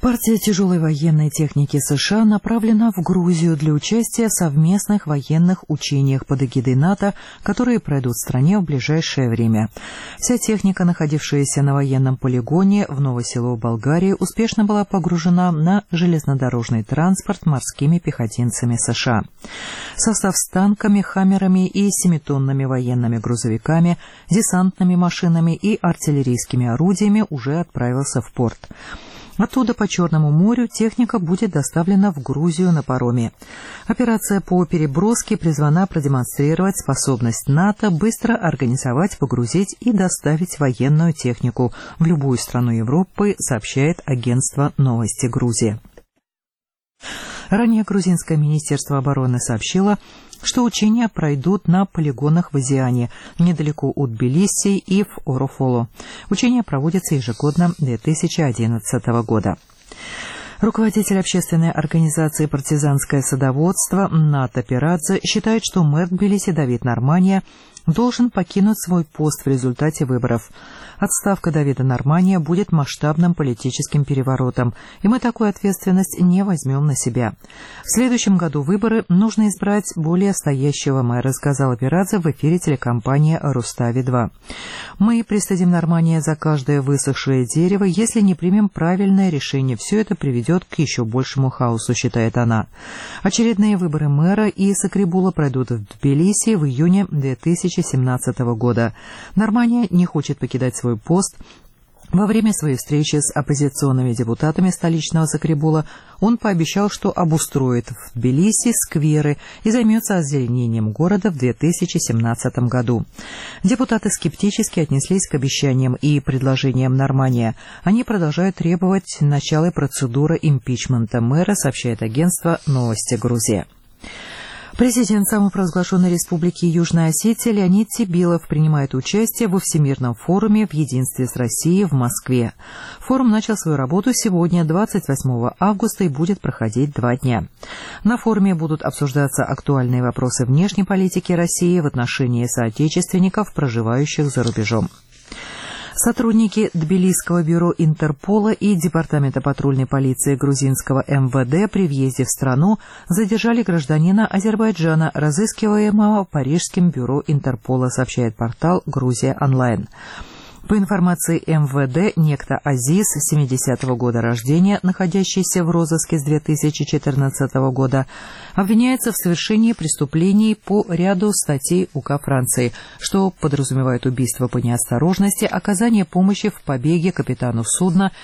Партия тяжелой военной техники США направлена в Грузию для участия в совместных военных учениях под эгидой НАТО, которые пройдут в стране в ближайшее время. Вся техника, находившаяся на военном полигоне в Новосело в Болгарии, успешно была погружена на железнодорожный транспорт морскими пехотинцами США. Состав с танками, хаммерами и 7-тонными военными грузовиками, десантными машинами и артиллерийскими орудиями уже отправился в порт. Оттуда по Черному морю техника будет доставлена в Грузию на пароме. Операция по переброске призвана продемонстрировать способность НАТО быстро организовать, погрузить и доставить военную технику в любую страну Европы, сообщает агентство «Новости Грузии». Ранее грузинское министерство обороны сообщило, что учения пройдут на полигонах в Азиане, недалеко от Тбилиси и в Орофолу. Учения проводятся ежегодно 2011 года. Руководитель общественной организации «Партизанское садоводство» Ната Пирадзе считает, что мэр Тбилиси Давид Нормания должен покинуть свой пост в результате выборов. Отставка Давида Нормания будет масштабным политическим переворотом, и мы такую ответственность не возьмем на себя. В следующем году выборы нужно избрать более стоящего мэра, сказала Пирадзе в эфире телекомпании «Рустави-2». Мы пристыдим Нормания за каждое высохшее дерево, если не примем правильное решение. Все это приведет к еще большему хаосу, считает она. Очередные выборы мэра и Сакрибула пройдут в Тбилиси в июне 2017 года. Нормания не хочет покидать свой пост. Во время своей встречи с оппозиционными депутатами столичного Сакрибула он пообещал, что обустроит в Тбилиси скверы и займется озеленением города в 2017 году. Депутаты скептически отнеслись к обещаниям и предложениям Нормания. Они продолжают требовать начала процедуры импичмента мэра, сообщает агентство «Новости Грузии». Президент самопровозглашенной республики Южная Осетия Леонид Тибилов принимает участие во Всемирном форуме «В единстве с Россией» в Москве. Форум начал свою работу сегодня, 28 августа, и будет проходить 2 дня. На форуме будут обсуждаться актуальные вопросы внешней политики России в отношении соотечественников, проживающих за рубежом. Сотрудники Тбилисского бюро Интерпола и Департамента патрульной полиции грузинского МВД при въезде в страну задержали гражданина Азербайджана, разыскиваемого Парижским бюро Интерпола, сообщает портал «Грузия онлайн». По информации МВД, некто Азиз, 70-го года рождения, находящийся в розыске с 2014 года, обвиняется в совершении преступлений по ряду статей УК Франции, что подразумевает убийство по неосторожности, оказание помощи в побеге капитану судна